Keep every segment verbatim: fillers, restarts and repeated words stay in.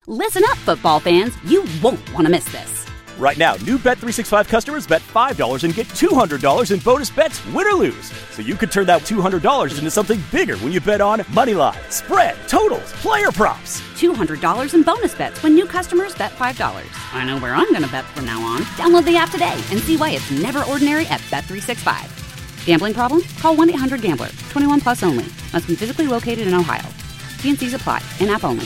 Listen up, football fans. You won't want to miss this. Right now, new Bet three sixty-five customers bet five dollars and get two hundred dollars in bonus bets, win or lose. So you could turn that two hundred dollars into something bigger when you bet on money line, spread, totals, player props. two hundred dollars in bonus bets when new customers bet five dollars. I know where I'm going to bet from now on. Download the app today and see why it's never ordinary at Bet three sixty-five. Gambling problem? Call one eight hundred gambler. twenty-one plus only. Must be physically located in Ohio. T and C's apply. In-app only.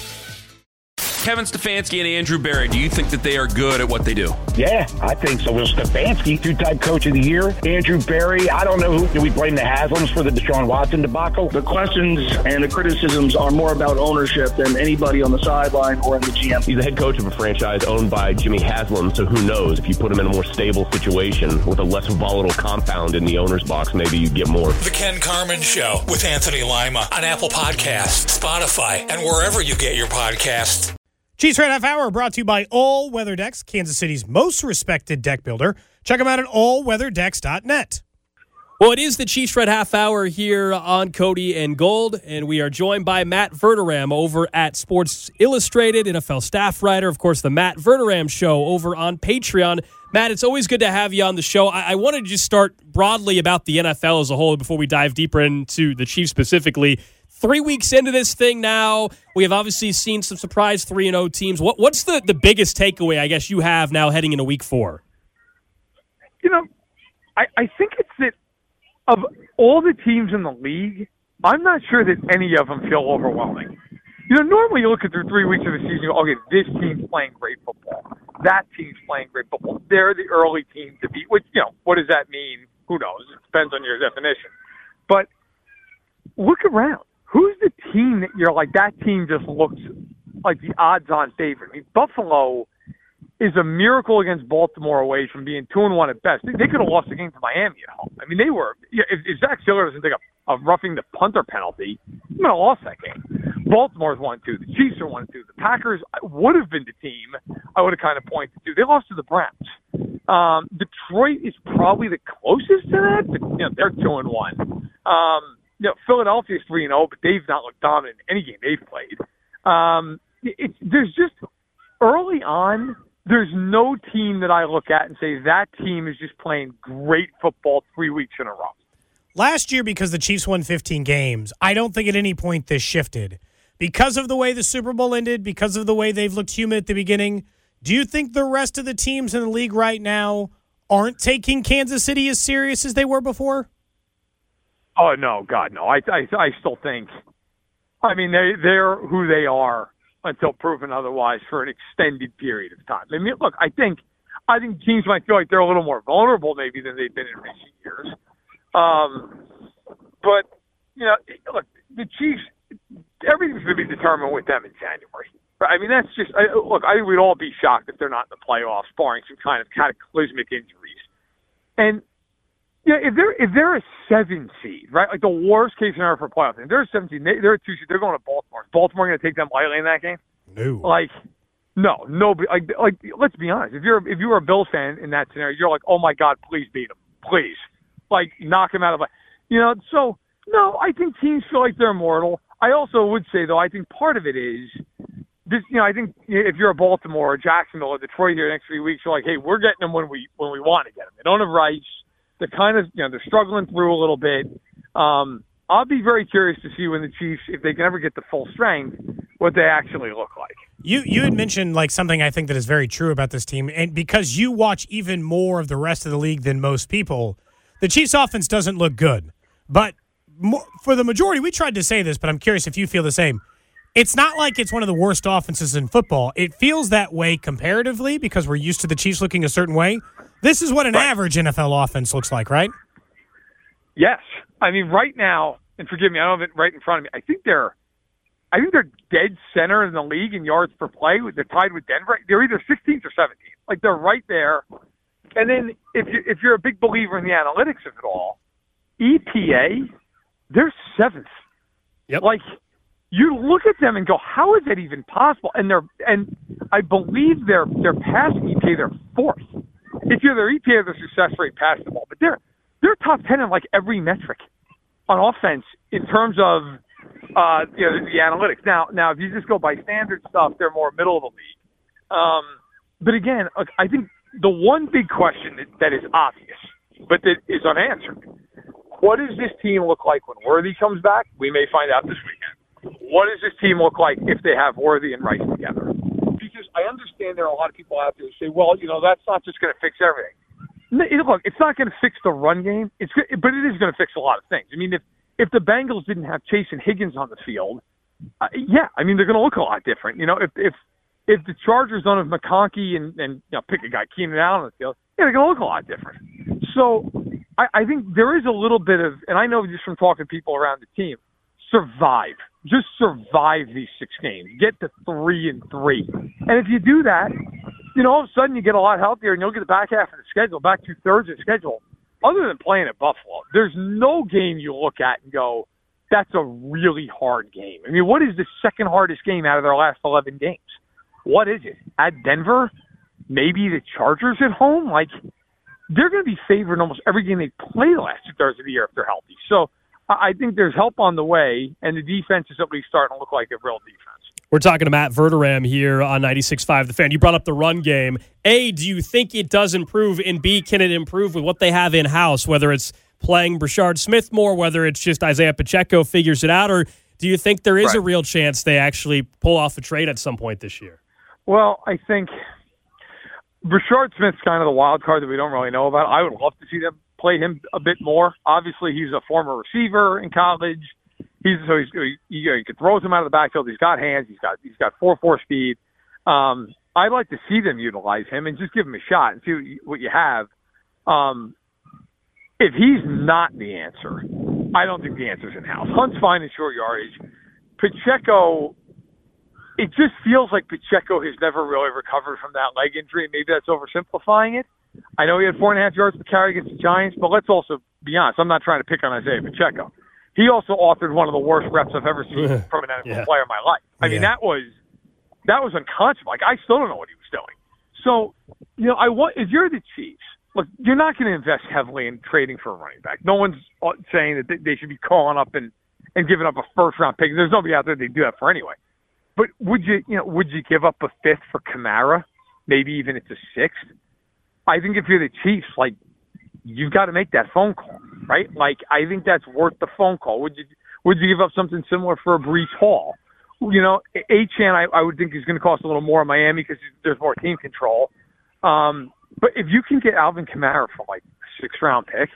Kevin Stefanski and Andrew Berry, do you think that they are good at what they do? Yeah, I think so. Well, Stefanski, two-time coach of the year. Andrew Berry, I don't know who. Do we blame the Haslams for the Deshaun Watson debacle? The questions and the criticisms are more about ownership than anybody on the sideline or in the G M. He's the head coach of a franchise owned by Jimmy Haslam, so who knows? If you put him in a more stable situation with a less volatile compound in the owner's box, maybe you get more. The Ken Carman Show with Anthony Lima on Apple Podcasts, Spotify, and wherever you get your podcasts. Chiefs Red Half Hour brought to you by All Weather Decks, Kansas City's most respected deck builder. Check them out at all weather decks dot net. Well, it is the Chiefs Red Half Hour here on Cody and Gold, and we are joined by Matt Verderame over at Sports Illustrated, N F L staff writer. Of course, the Matt Verderame Show over on Patreon. Matt, it's always good to have you on the show. I, I wanted to just start broadly about the N F L as a whole before we dive deeper into the Chiefs specifically. Three weeks into this thing now, we have obviously seen some surprise three and oh teams. What, what's the, the biggest takeaway, I guess, you have now heading into week four? You know, I, I think it's that of all the teams in the league, I'm not sure that any of them feel overwhelming. You know, normally you look at through three weeks of the season, you go, okay, this team's playing great football. That team's playing great football. They're the early team to beat, which, you know, what does that mean? Who knows? It depends on your definition. But look around. Who's the team that you're like, that team just looks like the odds-on favorite? I mean, Buffalo is a miracle against Baltimore away from being two and one at best. They, they could have lost the game to Miami at home. I mean, they were, if, if Zach Siller doesn't take a, a roughing the punter penalty, they would have lost that game. Baltimore's one two. The Chiefs are one two. The Packers would have been the team I would have kind of pointed to. They lost to the Browns. Um, Detroit is probably the closest to that, but you know, they're two and one. Um, You know, Philadelphia's three and oh, but they've not looked dominant in any game they've played. Um, it's there's just early on, there's no team that I look at and say that team is just playing great football three weeks in a row. Last year, because the Chiefs won fifteen games, I don't think at any point this shifted. Because of the way the Super Bowl ended, because of the way they've looked human at the beginning, do you think the rest of the teams in the league right now aren't taking Kansas City as serious as they were before? Oh, no, God, no. I I, I still think, I mean, they, they're who they are until proven otherwise for an extended period of time. I mean, look, I think I think teams might feel like they're a little more vulnerable maybe than they've been in recent years. Um, but, you know, look, the Chiefs, everything's going to be determined with them in January. I mean, that's just, I, look, I think we'd all be shocked if they're not in the playoffs, barring some kind of cataclysmic injuries. And, yeah, if they're if they're a seven seed, right, like the worst case scenario for playoffs, if they're a seven seed, they, they're a two seed, they're going to Baltimore. Is Baltimore going to take them lightly in that game? No. Like, no, no. Like, like, let's be honest. If you're if you were a Bills fan in that scenario, you're like, oh my God, please beat them, please, like knock them out of, you know. So no, I think teams feel like they're immortal. I also would say though, I think part of it is this. You know, I think if you're a Baltimore or Jacksonville or Detroit here the next three weeks, you're like, hey, we're getting them when we when we want to get them. They don't have rights. They're kind of, you know, they're struggling through a little bit. Um, I'll be very curious to see when the Chiefs, if they can ever get the full strength, what they actually look like. You you had mentioned like something I think that is very true about this team, and because you watch even more of the rest of the league than most people, the Chiefs' offense doesn't look good. But more, for the majority, we tried to say this, but I'm curious if you feel the same. It's not like it's one of the worst offenses in football. It feels that way comparatively because we're used to the Chiefs looking a certain way. This is what an right. average N F L offense looks like, right? Yes. I mean, right now, and forgive me, I don't have it right in front of me. I think they're, I think they're dead center in the league in yards per play. They're tied with Denver. They're either sixteenth or seventeenth. Like they're right there. And then if you if you're a big believer in the analytics of it all, E P A, they're seventh. Yep. Like you look at them and go, how is that even possible? And they're and I believe their their pass E P A, they're fourth. If you're their E P A, their success rate passing the ball, but they're they're top ten in like every metric on offense in terms of uh, you know, the analytics. Now, now if you just go by standard stuff, they're more middle of the league. Um, but again, look, I think the one big question that, that is obvious, but that is unanswered: what does this team look like when Worthy comes back? We may find out this weekend. What does this team look like if they have Worthy and Rice together? Because I understand there are a lot of people out there who say, well, you know, that's not just going to fix everything. Look, it's not going to fix the run game, It's but it is going to fix a lot of things. I mean, if, if the Bengals didn't have Chase and Higgins on the field, uh, yeah, I mean, they're going to look a lot different. You know, if if if the Chargers don't have McConkey and, and you know, pick a guy, Keenan Allen on the field, yeah, they're going to look a lot different. So I, I think there is a little bit of, and I know just from talking to people around the team, survive. Just survive these six games. Get to three and three. And if you do that, you know, all of a sudden you get a lot healthier and you'll get the back half of the schedule, back two-thirds of the schedule. Other than playing at Buffalo, there's no game you look at and go, that's a really hard game. I mean, what is the second hardest game out of their last eleven games? What is it? At Denver? Maybe the Chargers at home? Like, they're going to be favored in almost every game they play the last two-thirds of the year if they're healthy. So I think there's help on the way, and the defense is at least starting to look like a real defense. We're talking to Matt Verderam here on ninety-six point five The Fan. You brought up the run game. A, do you think it does improve? And B, can it improve with what they have in-house, whether it's playing Brashard Smith more, whether it's just Isaiah Pacheco figures it out, or do you think there is right. a real chance they actually pull off a trade at some point this year? Well, I think Brashard Smith's kind of the wild card that we don't really know about. I would love to see them play him a bit more. Obviously, he's a former receiver in college. He's so he's, he, he can throw him out of the backfield. He's got hands. He's got he's got four four speed. Um, I'd like to see them utilize him and just give him a shot and see what you have. Um, if he's not the answer, I don't think the answer's in house. Hunt's fine in short yardage. Pacheco, it just feels like Pacheco has never really recovered from that leg injury. Maybe that's oversimplifying it. I know he had four and a half yards per carry against the Giants, but let's also be honest. I'm not trying to pick on Isaiah Pacheco. He also authored one of the worst reps I've ever seen from an N F L yeah. player in my life. I yeah. mean, that was that was unconscionable. Like, I still don't know what he was doing. So, you know, I want if you're the Chiefs, look, you're not going to invest heavily in trading for a running back. No one's saying that they should be calling up and, and giving up a first round pick. There's nobody out there they do that for anyway. But would you, you know, would you give up a fifth for Kamara? Maybe even it's a sixth. I think if you're the Chiefs, like, you've got to make that phone call, right? Like, I think that's worth the phone call. Would you would you give up something similar for a Breece Hall? You know, Achane, I, I would think is going to cost a little more in Miami because there's more team control. Um, but if you can get Alvin Kamara for like a sixth-round pick,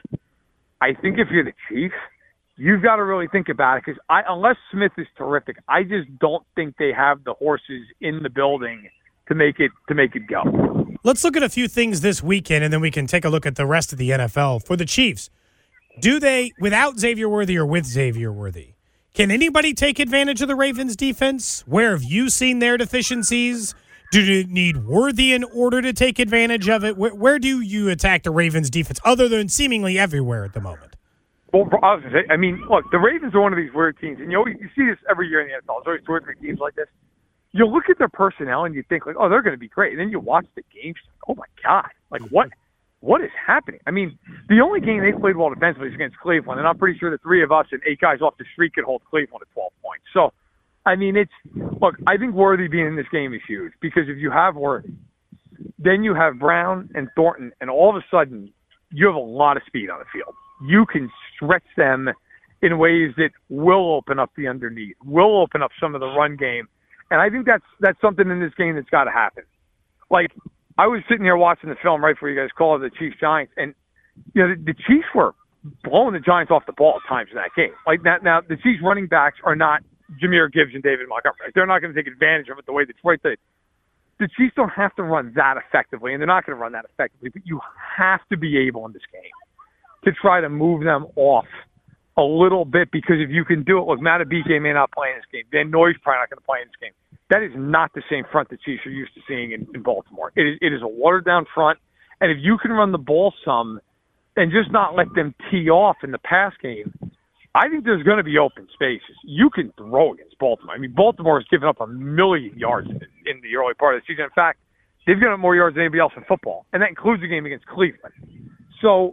I think if you're the Chiefs, you've got to really think about it because I, unless Smith is terrific, I just don't think they have the horses in the building to make it to make it go. Let's look at a few things this weekend, and then we can take a look at the rest of the N F L. For the Chiefs, do they, without Xavier Worthy or with Xavier Worthy, can anybody take advantage of the Ravens' defense? Where have you seen their deficiencies? Do you need Worthy in order to take advantage of it? Where, where do you attack the Ravens' defense, other than seemingly everywhere at the moment? Well, I, was gonna say, I mean, look, the Ravens are one of these weird teams, and you always, you see this every year in the N F L. There's always two or three teams like this. You look at their personnel and you think, like, oh, they're going to be great. And then you watch the games, oh, my God. Like, what what is happening? I mean, the only game they played well defensively is against Cleveland, and I'm pretty sure the three of us and eight guys off the street could hold Cleveland at twelve points. So, I mean, it's – look, I think Worthy being in this game is huge because if you have Worthy, then you have Brown and Thornton, and all of a sudden you have a lot of speed on the field. You can stretch them in ways that will open up the underneath, will open up some of the run game. And I think that's that's something in this game that's got to happen. Like, I was sitting here watching the film right before you guys called the Chiefs-Giants, and you know the, the Chiefs were blowing the Giants off the ball at times in that game. Like, now, now the Chiefs running backs are not Jahmyr Gibbs and David Montgomery. They're not going to take advantage of it the way Detroit did. The Chiefs don't have to run that effectively, and they're not going to run that effectively, but you have to be able in this game to try to move them off a little bit, because if you can do it, look, Matt B J may not play in this game. Van Noy's probably not going to play in this game. That is not the same front the Chiefs are used to seeing in, in Baltimore. It is, it is a watered-down front, and if you can run the ball some and just not let them tee off in the pass game, I think there's going to be open spaces. You can throw against Baltimore. I mean, Baltimore has given up a million yards in, in the early part of the season. In fact, they've given up more yards than anybody else in football, and that includes the game against Cleveland. So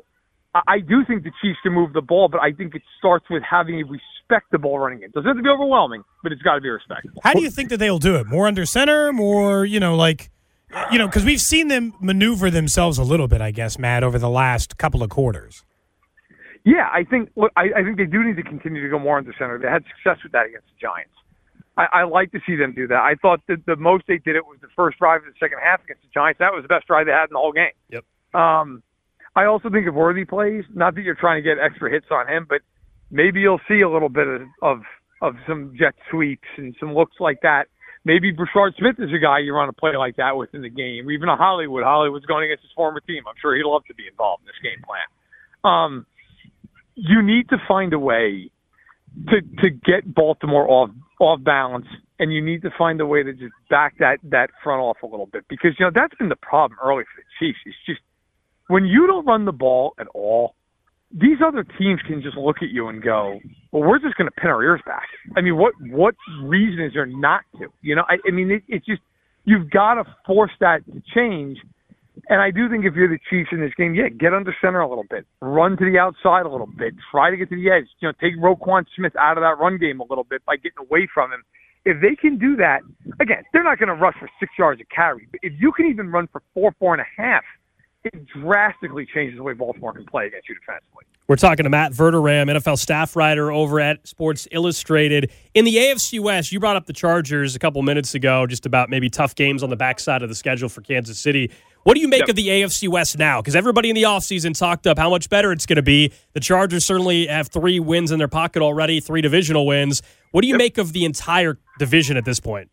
I, I do think the Chiefs can move the ball, but I think it starts with having a respectable running game. Doesn't have to be overwhelming, but it's got to be respectable. How do you think that they'll do it? More under center, more, you know, like, you know, because we've seen them maneuver themselves a little bit, I guess, Matt, over the last couple of quarters. Yeah, I think look, I, I think they do need to continue to go more under center. They had success with that against the Giants. I, I like to see them do that. I thought that the most they did it was the first drive of the second half against the Giants. That was the best drive they had in the whole game. Yep. Um, I also think if Worthy plays, not that you're trying to get extra hits on him, but maybe you'll see a little bit of of, of some jet sweeps and some looks like that. Maybe Brashard Smith is a guy you run a play like that with in the game. Even a Hollywood. Hollywood's going against his former team. I'm sure he'd love to be involved in this game plan. Um, you need to find a way to to get Baltimore off off balance, and you need to find a way to just back that, that front off a little bit. Because, you know, that's been the problem early for the Chiefs. It's just when you don't run the ball at all, these other teams can just look at you and go, well, we're just going to pin our ears back. I mean, what what reason is there not to? You know, I, I mean, it, it's just you've got to force that to change. And I do think if you're the Chiefs in this game, yeah, get under center a little bit, run to the outside a little bit, try to get to the edge. You know, take Roquan Smith out of that run game a little bit by getting away from him. If they can do that, again, they're not going to rush for six yards a carry. But if you can even run for four, four and a half, it drastically changes the way Baltimore can play against you defensively. We're talking to Matt Verderame, N F L staff writer over at Sports Illustrated. In the A F C West, you brought up the Chargers a couple minutes ago, just about maybe tough games on the backside of the schedule for Kansas City. What do you make yep. of the A F C West now? Because everybody in the offseason talked up how much better it's going to be. The Chargers certainly have three wins in their pocket already, three divisional wins. What do you yep. make of the entire division at this point?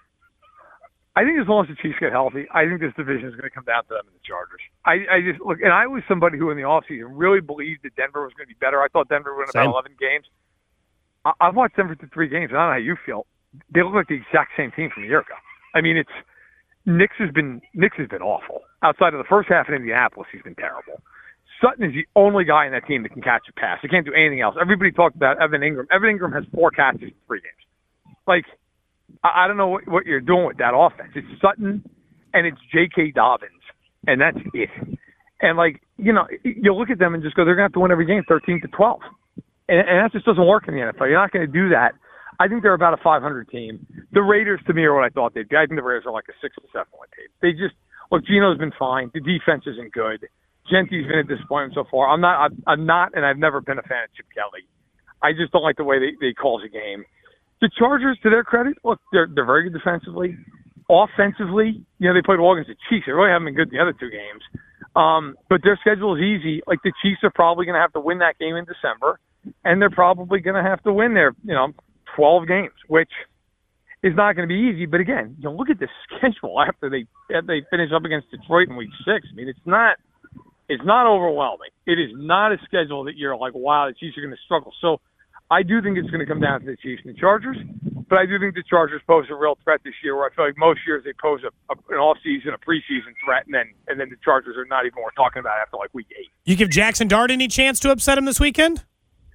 I think as long as the Chiefs get healthy, I think this division is going to come down to them and the Chargers. I, I just look, and I was somebody who in the offseason really believed that Denver was going to be better. I thought Denver would win about eleven games. I, I've watched Denver through three games. I don't know how you feel. They look like the exact same team from a year ago. I mean, it's Nix has been Nix has been awful. Outside of the first half in Indianapolis, he's been terrible. Sutton is the only guy in that team that can catch a pass. He can't do anything else. Everybody talked about Evan Ingram. Evan Ingram has four catches in three games. Like, I don't know what, what you're doing with that offense. It's Sutton and it's J K. Dobbins, and that's it. And, like, you know, you look at them and just go, they're going to have to win every game thirteen to twelve. And, and that just doesn't work in the N F L. You're not going to do that. I think they're about a five hundred team. The Raiders, to me, are what I thought they'd be. I think the Raiders are like a six to seven win team. They just, look, Geno's been fine. The defense isn't good. Gentry's been a disappointment so far. I'm not, I'm, I'm not, and I've never been a fan of Chip Kelly. I just don't like the way they, they calls a game. The Chargers, to their credit, look, they're they're very good defensively. Offensively, you know, they played well against the Chiefs. They really haven't been good in the other two games. Um, but their schedule is easy. Like, the Chiefs are probably going to have to win that game in December, and they're probably going to have to win their, you know, twelve games, which is not going to be easy. But again, you know, look at the schedule after they after they finish up against Detroit in week six. I mean, it's not it's not overwhelming. It is not a schedule that you're like, wow, the Chiefs are going to struggle. So I do think it's going to come down to the Chiefs and the Chargers, but I do think the Chargers pose a real threat this year, where I feel like most years they pose a, a, an off-season, a preseason threat, and then and then the Chargers are not even worth talking about after like week eight. You give Jackson Dart any chance to upset him this weekend?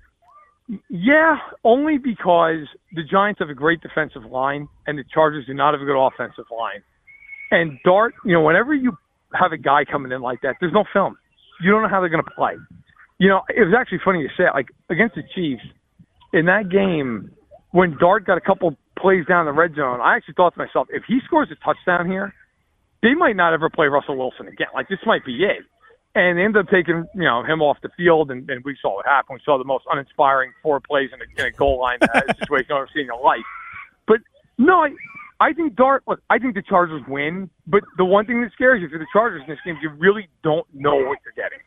Yeah, only because the Giants have a great defensive line, and the Chargers do not have a good offensive line. And Dart, you know, whenever you have a guy coming in like that, there's no film. You don't know how they're going to play. You know, it was actually funny to say it, like against the Chiefs, in that game, when Dart got a couple plays down the red zone, I actually thought to myself, if he scores a touchdown here, they might not ever play Russell Wilson again. Like, this might be it. And they ended up taking, you know, him off the field, and, and we saw what happened. We saw the most uninspiring four plays in a, in a goal line uh, situation I've ever seen in your life. But, no, I, I think Dart, look, I think the Chargers win, but the one thing that scares you for the Chargers in this game is you really don't know what you're getting.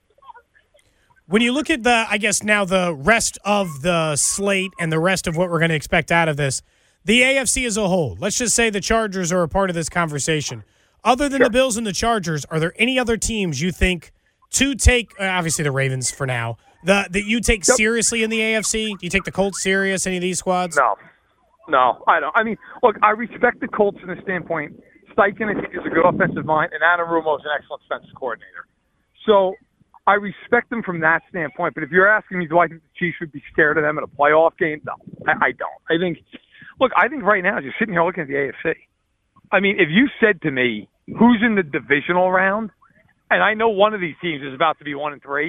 When you look at the, I guess now the rest of the slate and the rest of what we're going to expect out of this, the A F C as a whole, let's just say the Chargers are a part of this conversation. Other than sure. the Bills and the Chargers, are there any other teams you think to take, uh, obviously the Ravens for now, the, that you take yep. seriously in the A F C? Do you take the Colts serious, any of these squads? No. No, I don't. I mean, look, I respect the Colts from the standpoint. Steichen, I think, is a good offensive mind, and Anarumo is an excellent defensive coordinator. So I respect them from that standpoint, but if you're asking me, do I think the Chiefs would be scared of them in a playoff game? No, I, I don't. I think, look, I think right now, just sitting here looking at the A F C, I mean, if you said to me, who's in the divisional round, and I know one of these teams is about to be one and three,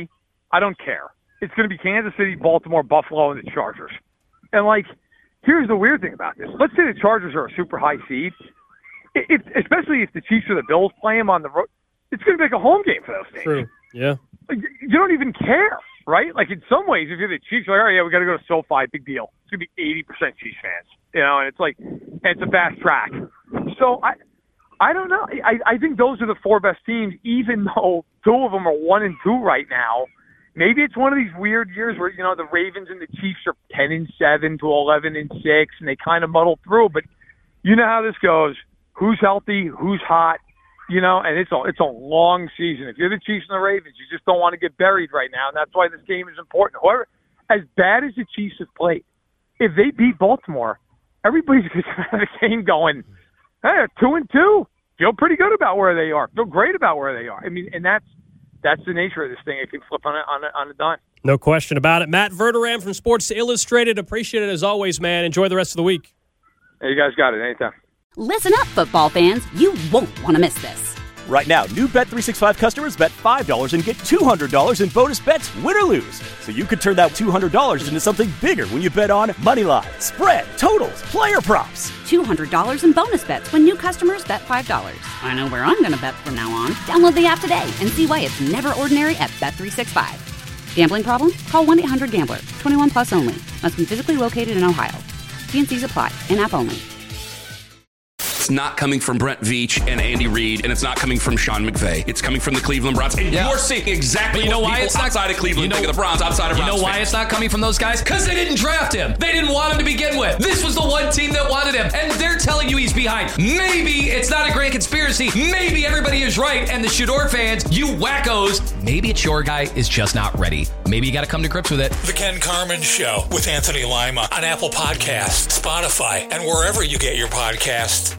I don't care. It's going to be Kansas City, Baltimore, Buffalo, and the Chargers. And, like, here's the weird thing about this. Let's say the Chargers are a super high seed. It, it, especially if the Chiefs or the Bills play them on the road, it's going to be like a home game for those teams. True. Yeah. Like, you don't even care, right? Like, in some ways, if you're the Chiefs, you're like, oh, yeah, we got to go to SoFi, big deal. It's going to be eighty percent Chiefs fans, you know, and it's like, and it's a fast track. So, I I don't know. I, I think those are the four best teams, even though two of them are one and two right now. Maybe it's one of these weird years where, you know, the Ravens and the Chiefs are ten and seven to eleven and six, and they kind of muddle through. But you know how this goes. Who's healthy? Who's hot? You know, and it's a, it's a long season. If you're the Chiefs and the Ravens, you just don't want to get buried right now, and that's why this game is important. Whoever, as bad as the Chiefs have played, if they beat Baltimore, everybody's going to have the game going, hey, two and two. Feel pretty good about where they are. Feel great about where they are. I mean, and that's that's the nature of this thing. It can flip on a, on a, on a dime. No question about it. Matt Verderame from Sports Illustrated. Appreciate it as always, man. Enjoy the rest of the week. Hey, you guys got it. Anytime. Listen up, football fans. You won't want to miss this. Right now, new Bet three sixty-five customers bet five dollars and get two hundred dollars in bonus bets, win or lose. So you could turn that two hundred dollars into something bigger when you bet on moneyline, spread, totals, player props. two hundred dollars in bonus bets when new customers bet five dollars. I know where I'm going to bet from now on. Download the app today and see why it's never ordinary at Bet three sixty-five. Gambling problem? Call one eight hundred gambler. twenty-one plus only. Must be physically located in Ohio. T and C's apply. In-app only. It's not coming from Brent Veach and Andy Reid, and it's not coming from Sean McVay. It's coming from the Cleveland Browns. And yeah. you're seeing exactly you know what why people it's not, outside of Cleveland you know, think of the Browns, outside of You Browns know why fans. it's not coming from those guys? Because they didn't draft him. They didn't want him to begin with. This was the one team that wanted him, and they're telling you he's behind. Maybe it's not a great conspiracy. Maybe everybody is right, and the Shador fans, you wackos, maybe it's your guy is just not ready. Maybe you got to come to grips with it. The Ken Carman Show with Anthony Lima on Apple Podcasts, Spotify, and wherever you get your podcasts.